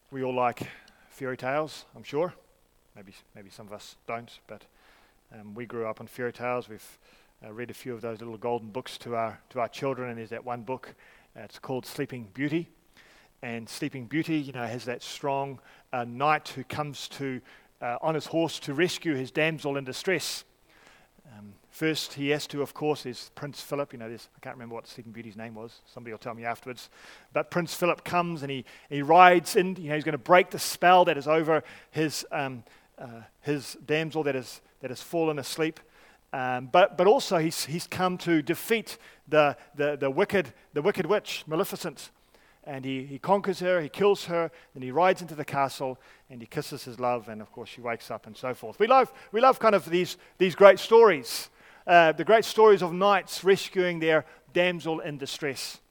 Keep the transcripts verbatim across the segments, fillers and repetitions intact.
We all like fairy tales, I'm sure. Maybe maybe some of us don't, but um, we grew up on fairy tales. We've uh, read a few of those little golden books to our to our children, and there's that one book. Uh, it's called Sleeping Beauty, and Sleeping Beauty, you know, has that strong uh, knight who comes to uh, on his horse to rescue his damsel in distress. Um, first, he has to, of course, is Prince Philip. You know, there's, I can't remember what Sleeping Beauty's name was. Somebody will tell me afterwards. But Prince Philip comes and he he rides in. You know, he's going to break the spell that is over his um, uh, his damsel that is that has fallen asleep. Um, but but also he's he's come to defeat the the the wicked the wicked witch Maleficent. And he, he conquers her, he kills her, then he rides into the castle and he kisses his love, and of course she wakes up and so forth. We love we love kind of these these great stories, uh, the great stories of knights rescuing their damsel in distress.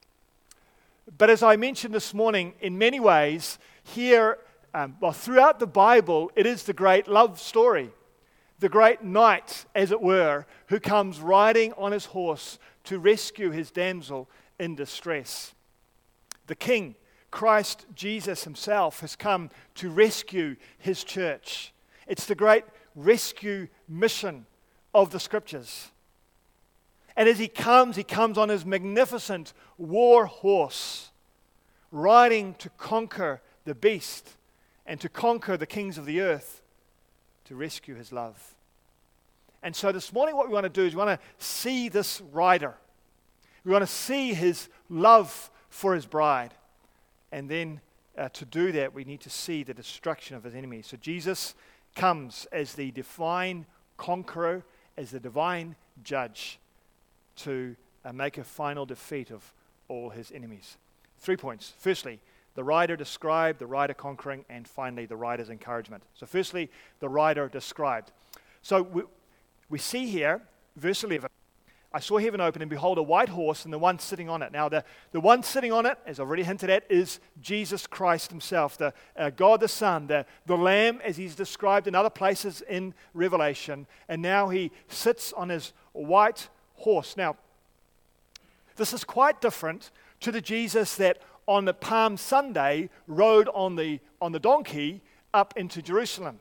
But as I mentioned this morning, in many ways, here, um, well, throughout the Bible, it is the great love story. The great knight, as it were, who comes riding on his horse to rescue his damsel in distress. The King, Christ Jesus himself, has come to rescue his church. It's the great rescue mission of the Scriptures. And as he comes, he comes on his magnificent war horse, riding to conquer the beast and to conquer the kings of the earth, to rescue his love. And so this morning what we want to do is we want to see this rider. We want to see his love for his bride. And then uh, to do that, we need to see the destruction of his enemies. So Jesus comes as the divine conqueror, as the divine judge, to uh, make a final defeat of all his enemies. Three points. Firstly, the rider described, the rider conquering, and finally, the rider's encouragement. So firstly, the rider described. So we, we see here, verse eleven, I saw heaven open, and behold, a white horse, and the one sitting on it. Now, the, the one sitting on it, as I've already hinted at, is Jesus Christ himself, the uh, God the Son, the, the Lamb, as he's described in other places in Revelation. And now he sits on his white horse. Now, this is quite different to the Jesus that on the Palm Sunday rode on the, on the donkey up into Jerusalem.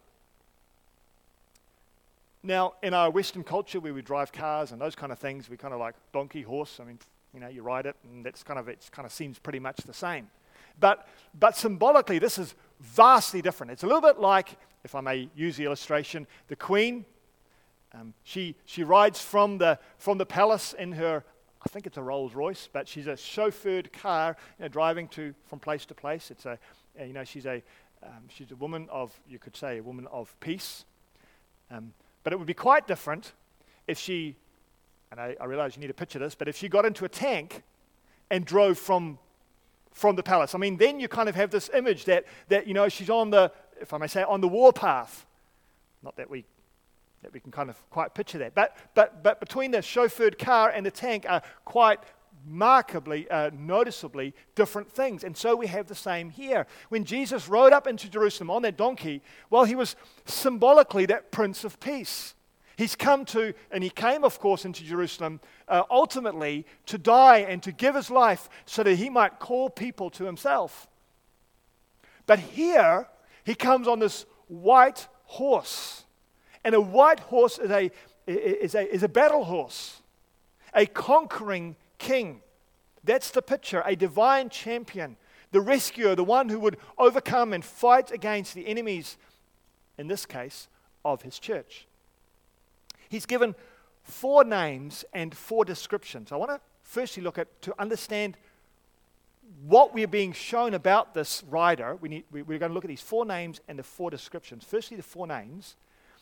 Now, in our Western culture, where we drive cars and those kind of things, we kind of like donkey, horse. I mean, you know, you ride it, and that's kind of it. Kind of seems pretty much the same. But but symbolically, this is vastly different. It's a little bit like, if I may use the illustration, the Queen. Um, she she rides from the from the palace in her, I think it's a Rolls Royce, but she's a chauffeured car, you know, driving to from place to place. It's a, you know, she's a um, she's a woman of, you could say, a woman of peace. Um, But it would be quite different if she, and I, I realize you need to picture this, but if she got into a tank and drove from from the palace. I mean, then you kind of have this image that, that you know, she's on the, if I may say, on the warpath. Not that we that we can kind of quite picture that. But but but between the chauffeured car and the tank are quite markedly, uh, noticeably different things. And so we have the same here. When Jesus rode up into Jerusalem on that donkey, well, he was symbolically that Prince of Peace. He's come to, and he came, of course, into Jerusalem uh, ultimately to die and to give his life so that he might call people to himself. But here, he comes on this white horse. And a white horse is a, is a, is a battle horse, a conquering king. That's the picture, a divine champion, the rescuer, the one who would overcome and fight against the enemies, in this case, of his church. He's given four names and four descriptions. I want to firstly look at, to understand what we're being shown about this rider. We need, we're going to look at these four names and the four descriptions. Firstly, the four names.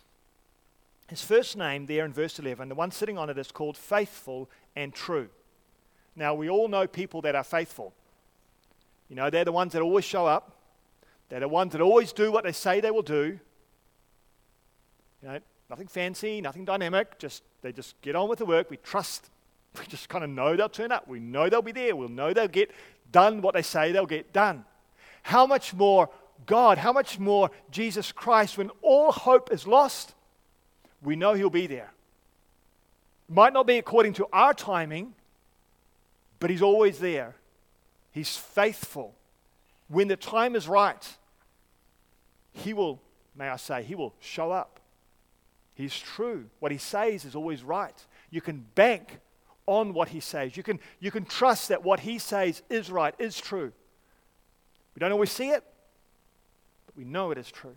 His first name there in verse eleven, the one sitting on it, is called Faithful and True. Now, we all know people that are faithful. You know, they're the ones that always show up. They're the ones that always do what they say they will do. You know, nothing fancy, nothing dynamic. Just they just get on with the work. We trust. We just kind of know they'll turn up. We know they'll be there. We'll know they'll get done what they say they'll get done. How much more God, how much more Jesus Christ, when all hope is lost, we know he'll be there. It might not be according to our timing, but he's always there. He's faithful. when the time is right, he will, may I say, he will show up. He's true. What he says is always right. You can bank on what he says. You can, you can trust that what he says is right, is true. We don't always see it, but we know it is true.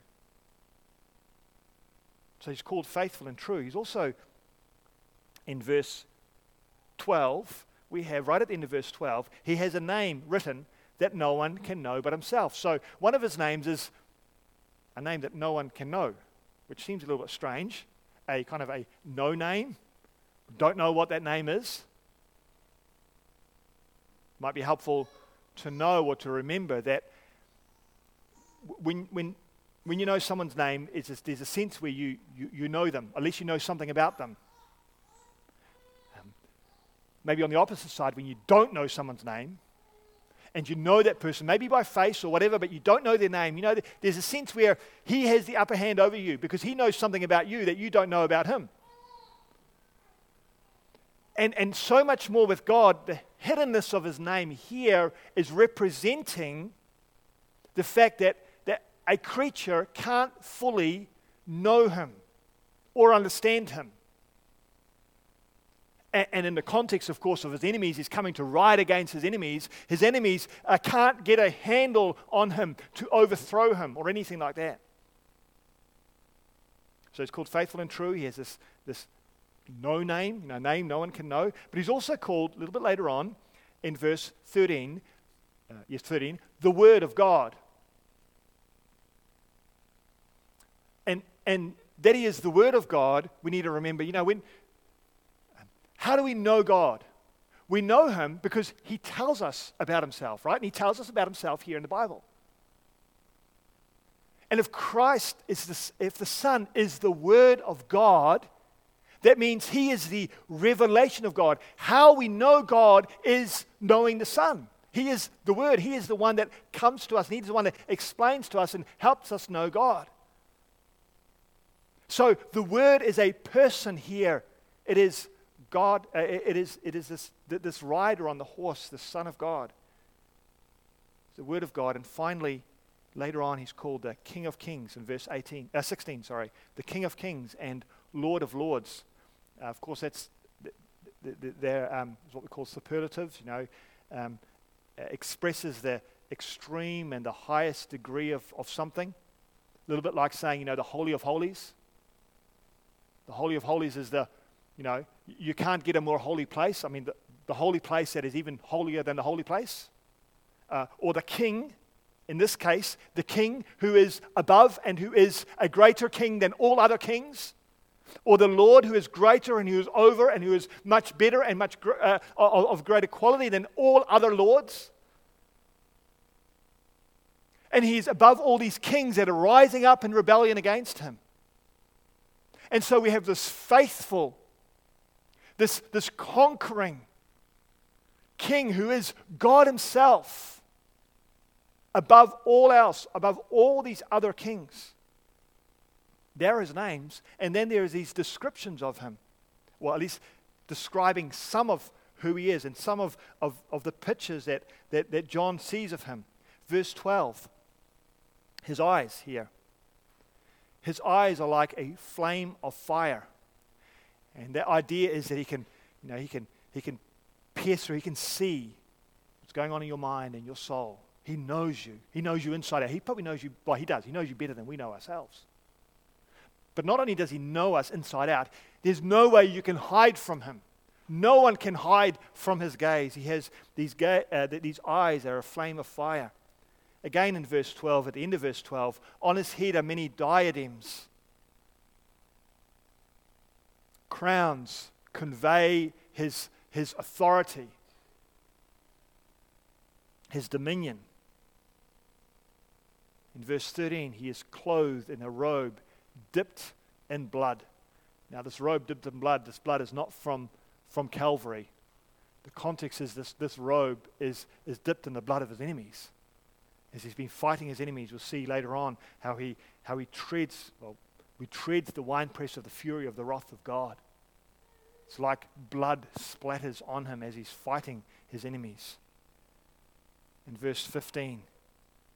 So he's called faithful and true. He's also, in verse twelve, we have, right at the end of verse twelve, he has a name written that no one can know but himself. So one of his names is a name that no one can know, which seems a little bit strange. A kind of a no name. Don't know what that name is. Might be helpful to know or to remember that when when when you know someone's name, it's a, there's a sense where you, you, you know them, at least you know something about them. Um, maybe on the opposite side, when you don't know someone's name, and you know that person, maybe by face or whatever, but you don't know their name, you know, there's a sense where he has the upper hand over you because he knows something about you that you don't know about him. And, and so much more with God, the hiddenness of his name here is representing the fact that, that a creature can't fully know him or understand him. And, and in the context, of course, of his enemies, he's coming to ride against his enemies. His enemies uh, can't get a handle on him to overthrow him or anything like that. So he's called faithful and true. He has this, this no name, you know, name no one can know. But he's also called, a little bit later on, in verse thirteen, uh, yes, thirteen, the Word of God. And and that he is the Word of God, we need to remember, you know, when, how do we know God? We know him because he tells us about himself, right? And he tells us about himself here in the Bible. And if Christ is the, if the Son is the Word of God, that means he is the revelation of God. How we know God is knowing the Son. He is the Word. He is the one that comes to us. And he's the one that explains to us and helps us know God. So the Word is a person here. It is God. Uh, it is it is this this rider on the horse, the Son of God. It's the Word of God. And finally, later on, he's called the King of Kings in verse eighteen, uh, sixteen. Sorry, the King of Kings and Lord of Lords. Uh, of course, that's the, the, they're um, what we call superlatives. You know, um, uh, expresses the extreme and the highest degree of, of something. A little bit like saying, you know, the Holy of Holies. The Holy of Holies is the, you know, you can't get a more holy place. I mean, the, the holy place that is even holier than the holy place. Uh, or the King, in this case, the King who is above and who is a greater King than all other kings. Or the Lord who is greater and who is over and who is much better and much gr- uh, of, of greater quality than all other lords. And he's above all these kings that are rising up in rebellion against him. And so we have this faithful, this, this conquering King who is God himself above all else, above all these other kings. There are his names, and then there are these descriptions of him. Well, at least describing some of who he is and some of, of, of the pictures that, that, that John sees of him. Verse twelve, his eyes here. His eyes are like a flame of fire. And the idea is that he can, you know, he can, he can pierce through, he can see what's going on in your mind and your soul. He knows you. He knows you inside out. He probably knows you, well, he does. He knows you better than we know ourselves. But not only does he know us inside out, there's no way you can hide from him. No one can hide from his gaze. He has these, ga- uh, these eyes that are a flame of fire. Again in verse twelve, at the end of verse twelve, on his head are many diadems. Crowns convey his, his authority, his dominion. In verse thirteen, he is clothed in a robe dipped in blood. Now this robe dipped in blood, this blood is not from, from Calvary. The context is this, this robe is, is dipped in the blood of his enemies. As he's been fighting his enemies, we'll see later on how he how he treads, well, we treads the winepress of the fury of the wrath of God. It's like blood splatters on him as he's fighting his enemies. In verse fifteen,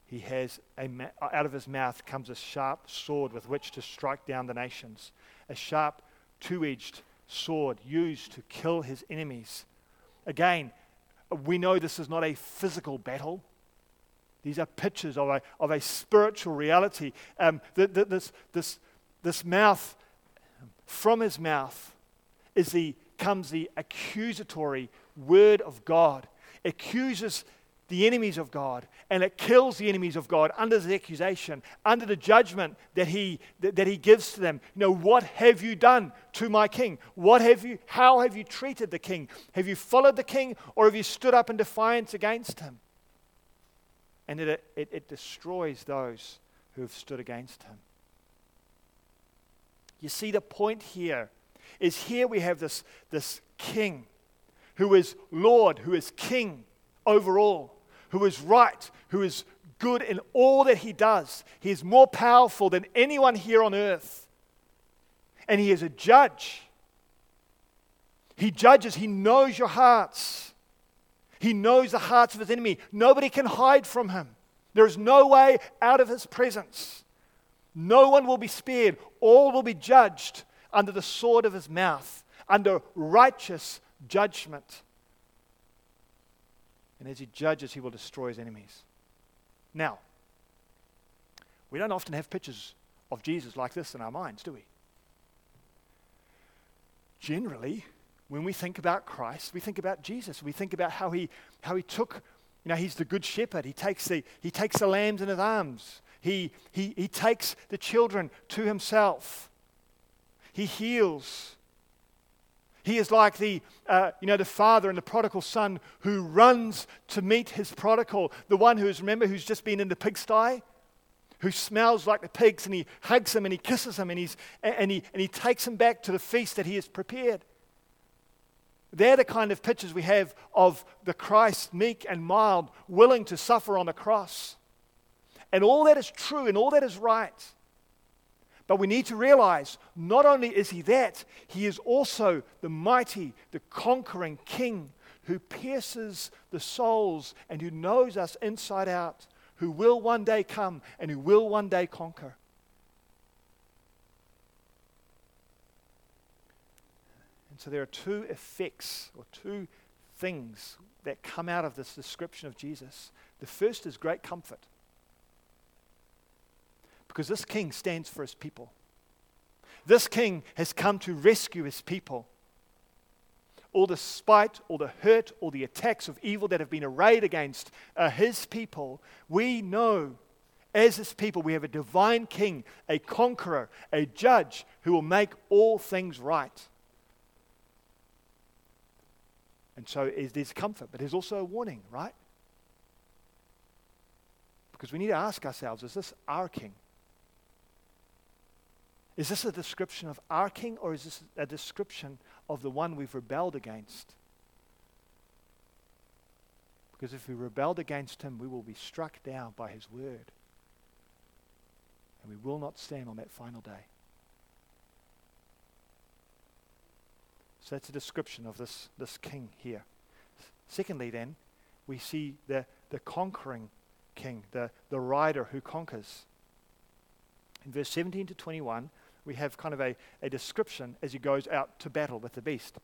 he has a ma- out of his mouth comes a sharp sword with which to strike down the nations, a sharp two-edged sword used to kill his enemies. Again, we know this is not a physical battle. These are pictures of a, of a spiritual reality. Um, the, the, this, this, this mouth, from his mouth is the, comes the accusatory word of God. It accuses the enemies of God, and it kills the enemies of God under the accusation, under the judgment that he that, that he gives to them. You know, what have you done to my king? What have you? How have you treated the king? Have you followed the king, or have you stood up in defiance against him? And it it, it destroys those who have stood against him. You see, the point here is here we have this this king, who is Lord, who is king over all, who is right, who is good in all that he does. He is more powerful than anyone here on earth. And he is a judge. He judges, he knows your hearts. He knows the hearts of his enemy. Nobody can hide from him. There is no way out of his presence. No one will be spared. All will be judged under the sword of his mouth, under righteous judgment. And as he judges, he will destroy his enemies. Now, we don't often have pictures of Jesus like this in our minds, do we? Generally, when we think about Christ, we think about Jesus. We think about how he how he took, you know, he's the good shepherd. He takes the he takes the lambs in his arms. He he he takes the children to himself. He heals. He is like the, uh, you know, the father and the prodigal son who runs to meet his prodigal, the one who is, remember, who's just been in the pigsty, who smells like the pigs, and he hugs him and he kisses him and he's and he and he takes him back to the feast that he has prepared. They're the kind of pictures we have of the Christ, meek and mild, willing to suffer on the cross. And all that is true and all that is right. But we need to realize, not only is he that, he is also the mighty, the conquering king who pierces the souls and who knows us inside out, who will one day come and who will one day conquer. And so there are two effects or two things that come out of this description of Jesus. The first is great comfort. Because this king stands for his people. This king has come to rescue his people. All the spite, all the hurt, all the attacks of evil that have been arrayed against uh, his people, we know as his people we have a divine king, a conqueror, a judge who will make all things right. And so there's comfort, but there's also a warning, right? Because we need to ask ourselves, is this our king? Is this a description of our king, or is this a description of the one we've rebelled against? Because if we rebelled against him, we will be struck down by his word. And we will not stand on that final day. So that's a description of this, this king here. Secondly then, we see the, the conquering king, the, the rider who conquers. In verse seventeen to twenty-one, we have kind of a, a description as he goes out to battle with the beast.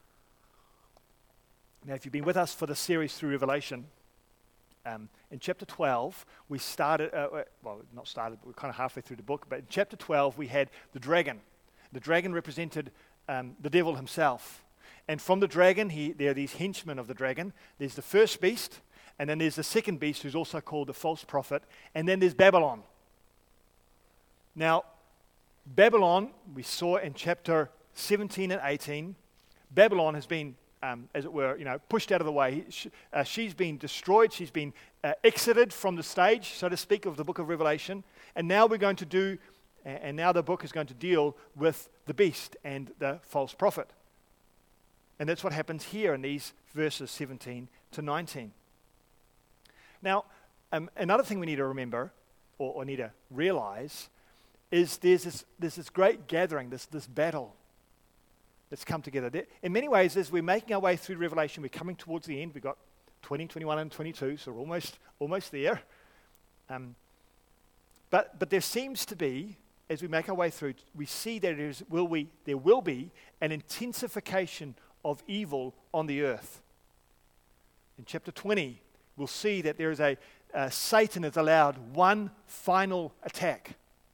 Now, if you've been with us for the series through Revelation, um, in chapter twelve, we started, uh, well, not started, but we're kind of halfway through the book, but in chapter twelve, we had the dragon. The dragon represented um, the devil himself. And from the dragon, he, there are these henchmen of the dragon. There's the first beast, and then there's the second beast, who's also called the false prophet, and then there's Babylon. Now, Babylon, we saw in chapter seventeen and eighteen, Babylon has been, um, as it were, you know, pushed out of the way. She, uh, she's been destroyed. She's been uh, exited from the stage, so to speak, of the book of Revelation. And now we're going to do, and now the book is going to deal with the beast and the false prophet. And that's what happens here in these verses seventeen to nineteen. Now, um, another thing we need to remember, or, or need to realize, is there's this, there's this great gathering, this, this battle that's come together. There, in many ways, as we're making our way through Revelation, we're coming towards the end. We've got twenty, twenty-one, and twenty-two, so we're almost, almost there. Um, but but there seems to be, as we make our way through, we see that there is, will we there will be an intensification of evil on the earth. In chapter twenty, we'll see that there is a uh, Satan has allowed one final attack.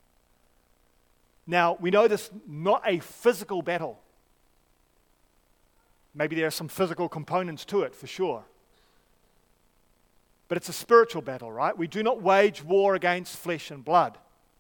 Now, we know this not a physical battle. Maybe there are some physical components to it, for sure. But it's a spiritual battle, right? We do not wage war against flesh and blood.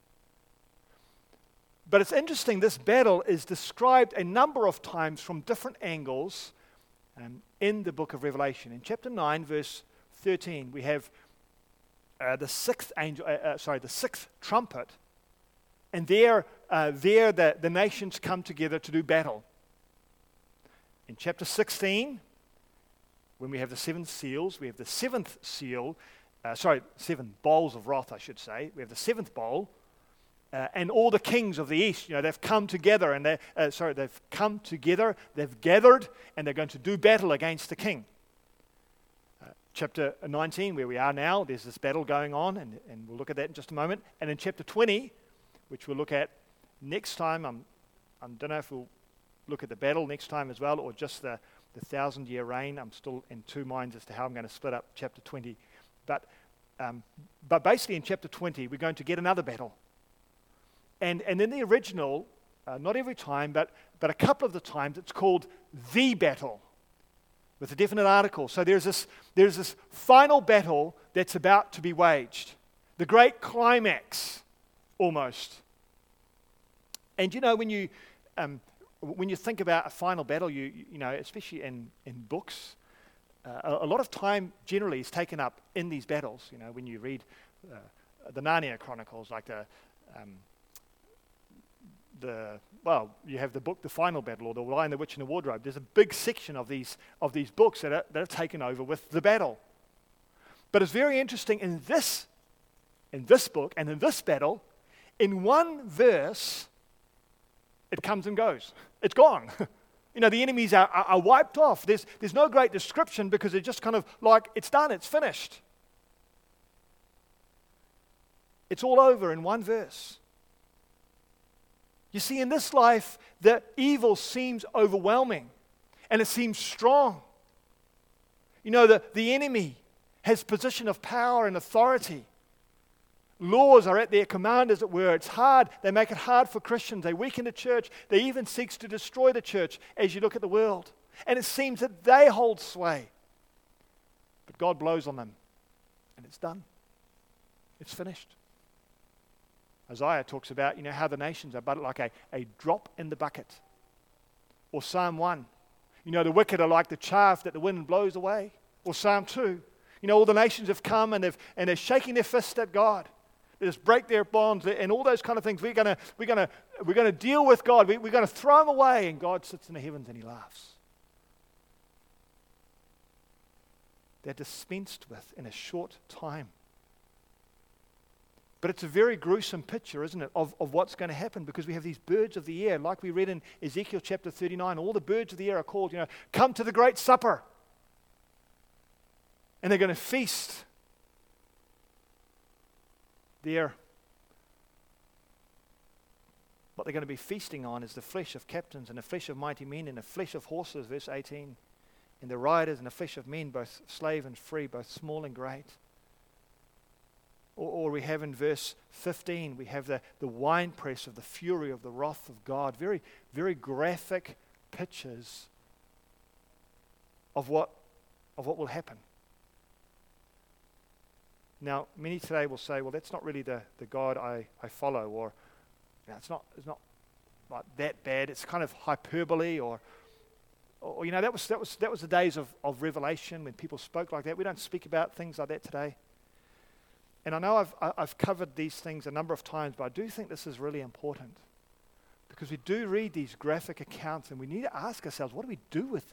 But it's interesting, this battle is described a number of times from different angles um, in the book of Revelation. In chapter nine, verse thirteen, we have uh, the sixth angel, uh, uh, sorry, the sixth trumpet. And there, uh, there the, the nations come together to do battle. In chapter sixteen, when we have the seven seals, we have the seventh seal, uh, sorry, seven bowls of wrath, I should say. We have the seventh bowl, uh, and all the kings of the east, you know, they've come together, and they, uh, sorry, they've come together, they've gathered, and they're going to do battle against the king. Uh, chapter nineteen, where we are now, there's this battle going on, and, and we'll look at that in just a moment. And in chapter twenty, which we'll look at next time, I'm, I don't know if we'll look at the battle next time as well, or just the, the thousand-year reign. I'm still in two minds as to how I'm going to split up chapter twenty. But, um, but basically in chapter twenty, we're going to get another battle. And, and in the original, uh, not every time, but, but a couple of the times, it's called the battle, with a definite article. So there's this, there's this final battle that's about to be waged. The great climax, almost. And you know, when you um, when you think about a final battle, you you know, especially in in books, uh, a, a lot of time generally is taken up in these battles. You know, when you read uh, the Narnia Chronicles, like the um, the well, you have the book The Final Battle, or The Lion, the Witch, and the Wardrobe. There's a big section of these of these books that are that are taken over with the battle. But it's very interesting in this in this book and in this battle. In one verse, it comes and goes. It's gone. You know, the enemies are, are, are wiped off. There's, there's no great description because it's just kind of like, it's done, it's finished. It's all over in one verse. You see, in this life, the evil seems overwhelming and it seems strong. You know, the, the enemy has position of power and authority. Laws are at their command, as it were. It's hard. They make it hard for Christians. They weaken the church. They even seek to destroy the church as you look at the world. And it seems that they hold sway. But God blows on them. And it's done. It's finished. Isaiah talks about, you know, how the nations are but like a, a drop in the bucket. Or Psalm one. You know, the wicked are like the chaff that the wind blows away. Or Psalm two. You know, all the nations have come and, they've, and they're shaking their fists at God. They just break their bonds and all those kind of things. We're going to we're gonna, we're gonna deal with God. We, we're going to throw him away. And God sits in the heavens and he laughs. They're dispensed with in a short time. But it's a very gruesome picture, isn't it, of, of what's going to happen, because we have these birds of the air. Like we read in Ezekiel chapter thirty-nine, all the birds of the air are called, you know, come to the great supper. And they're going to feast. There, what they're going to be feasting on is the flesh of captains and the flesh of mighty men and the flesh of horses, verse eighteen, and the riders and the flesh of men, both slave and free, both small and great. Or, or we have in verse fifteen, we have the, the winepress of the fury of the wrath of God. Very, very graphic pictures of what, of what will happen. Now, many today will say, well, that's not really the, the God I, I follow, or you know, it's not it's not like that bad. It's kind of hyperbole, or, or you know, that was that was that was the days of, of Revelation when people spoke like that. We don't speak about things like that today. And I know I've I've covered these things a number of times, but I do think this is really important, because we do read these graphic accounts, and we need to ask ourselves, what do we do with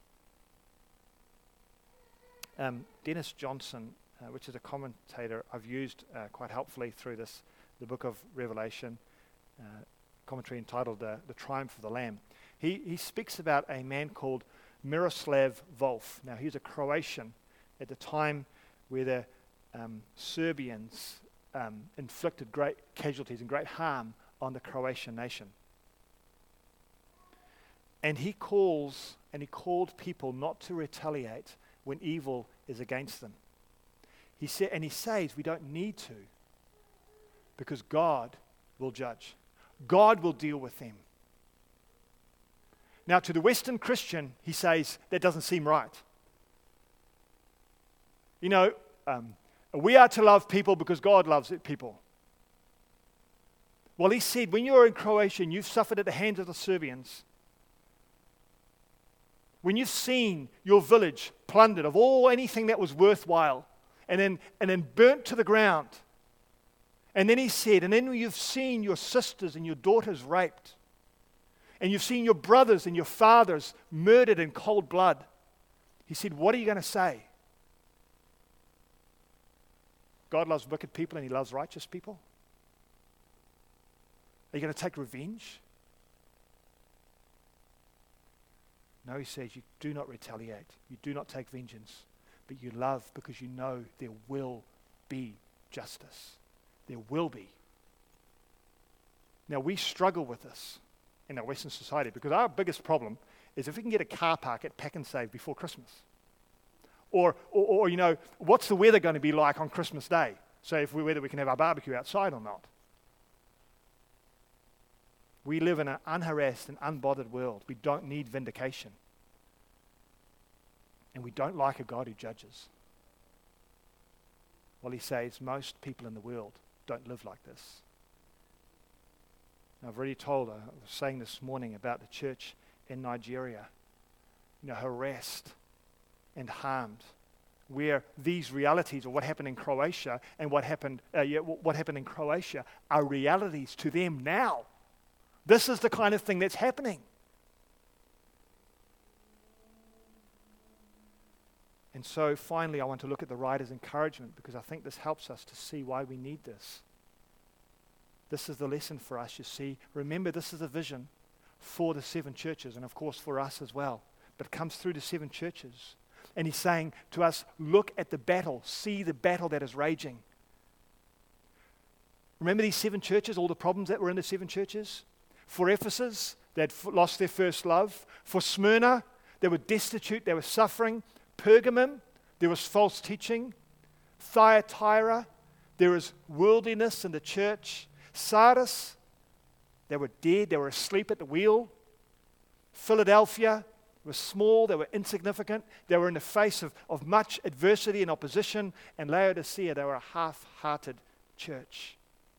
that? Um, Dennis Johnson, Uh, which is a commentator I've used uh, quite helpfully through this, the book of Revelation, uh, commentary entitled uh, The Triumph of the Lamb. He, he speaks about a man called Miroslav Volf. Now, he was a Croatian at the time where the um, Serbians um, inflicted great casualties and great harm on the Croatian nation. And he calls, and he called people not to retaliate when evil is against them. He said, and he says we don't need to, because God will judge. God will deal with them. Now, to the Western Christian, he says, that doesn't seem right. You know, um, we are to love people because God loves people. Well, he said, when you're in Croatia and you've suffered at the hands of the Serbians, when you've seen your village plundered of all anything that was worthwhile, and then and then burnt to the ground, and then he said, and then you've seen your sisters and your daughters raped, and you've seen your brothers and your fathers murdered in cold blood, he said, what are you going to say? God loves wicked people and he loves righteous people? Are you going to take revenge? No, he says, you do not retaliate. You do not take vengeance. But you love because you know there will be justice. There will be. Now, we struggle with this in our Western society because our biggest problem is if we can get a car park at Pack and Save before Christmas. Or, or, or, you know, what's the weather going to be like on Christmas Day? So if we, whether we can have our barbecue outside or not. We live in an unharassed and unbothered world. We don't need vindication. And we don't like a God who judges. Well, he says most people in the world don't live like this. Now, I've already told, I was saying this morning about the church in Nigeria, you know, harassed and harmed, where these realities of what happened in Croatia and what happened, uh, yeah, what happened in Croatia are realities to them now. This is the kind of thing that's happening. And so finally, I want to look at the writer's encouragement because I think this helps us to see why we need this. This is the lesson for us, you see. Remember, this is a vision for the seven churches and, of course, for us as well. But it comes through the seven churches. And he's saying to us, look at the battle. See the battle that is raging. Remember these seven churches, all the problems that were in the seven churches? For Ephesus, they had lost their first love. For Smyrna, they were destitute, they were suffering. Pergamum, there was false teaching. Thyatira, there was worldliness in the church. Sardis, they were dead, they were asleep at the wheel. Philadelphia, they were small, they were insignificant. They were in the face of, of much adversity and opposition. And Laodicea, they were a half-hearted church.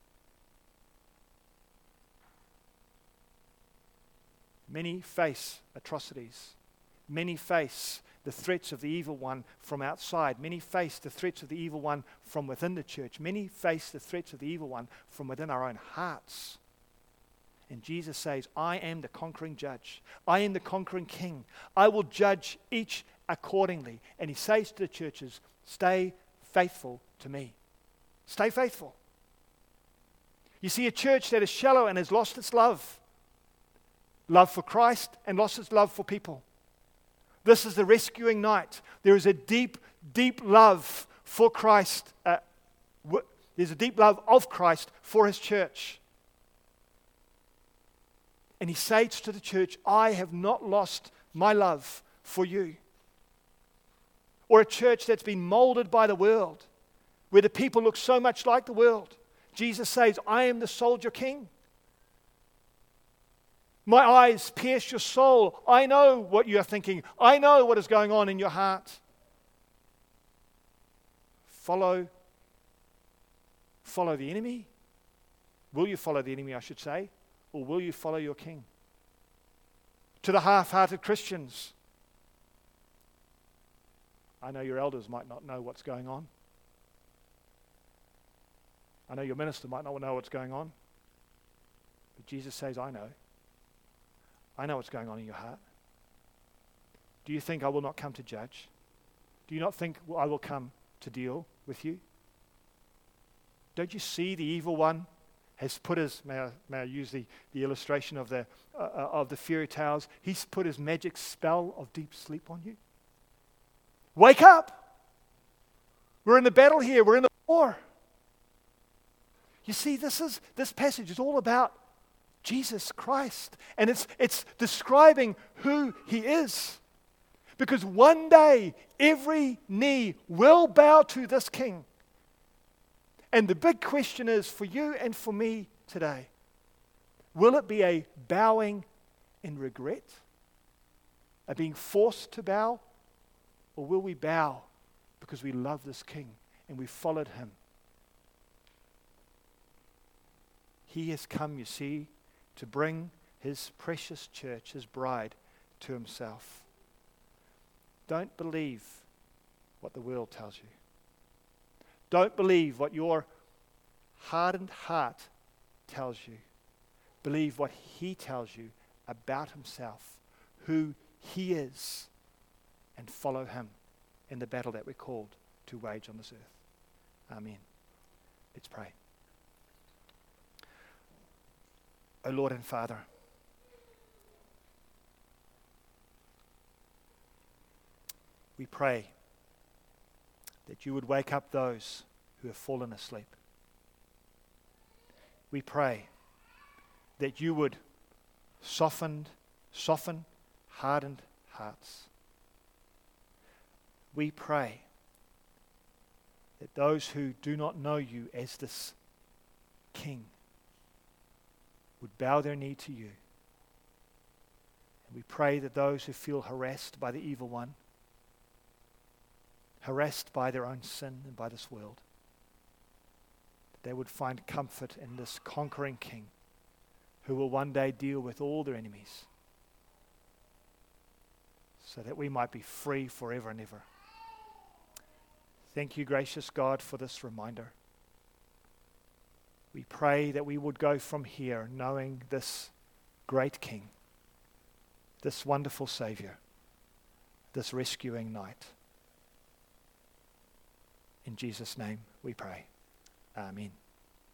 Many face atrocities. Many face the threats of the evil one from outside. Many face the threats of the evil one from within the church. Many face the threats of the evil one from within our own hearts. And Jesus says, I am the conquering judge. I am the conquering king. I will judge each accordingly. And he says to the churches, stay faithful to me. Stay faithful. You see, a church that is shallow and has lost its love. Love for Christ and lost its love for people. This is the rescuing night. There is a deep, deep love for Christ. Uh, w- there's a deep love of Christ for his church. And he says to the church, I have not lost my love for you. Or a church that's been molded by the world, where the people look so much like the world. Jesus says, I am the soldier king. My eyes pierce your soul. I know what you are thinking. I know what is going on in your heart. Follow, follow the enemy. Will you follow the enemy, I should say? Or will you follow your king? To the half-hearted Christians, I know your elders might not know what's going on. I know your minister might not know what's going on. But Jesus says, I know. I know what's going on in your heart. Do you think I will not come to judge? Do you not think I will come to deal with you? Don't you see the evil one has put his, may I, may I use the, the illustration of the, uh, of the fairy tales, he's put his magic spell of deep sleep on you? Wake up! We're in the battle here, we're in the war. You see, this is this passage is all about Jesus Christ. And it's it's describing who he is. Because one day every knee will bow to this king. And the big question is for you and for me today, will it be a bowing in regret? A being forced to bow? Or will we bow because we love this king and we followed him? He has come, you see, to bring his precious church, his bride, to himself. Don't believe what the world tells you. Don't believe what your hardened heart tells you. Believe what he tells you about himself, who he is, and follow him in the battle that we're called to wage on this earth. Amen. Let's pray. O Lord and Father, we pray that you would wake up those who have fallen asleep. We pray that you would soften, soften hardened hearts. We pray that those who do not know you as this King would bow their knee to you. And we pray that those who feel harassed by the evil one, harassed by their own sin and by this world, that they would find comfort in this conquering King who will one day deal with all their enemies, so that we might be free forever and ever. Thank you, gracious God, for this reminder. We pray that we would go from here knowing this great King, this wonderful Savior, this rescuing knight. In Jesus' name we pray. Amen.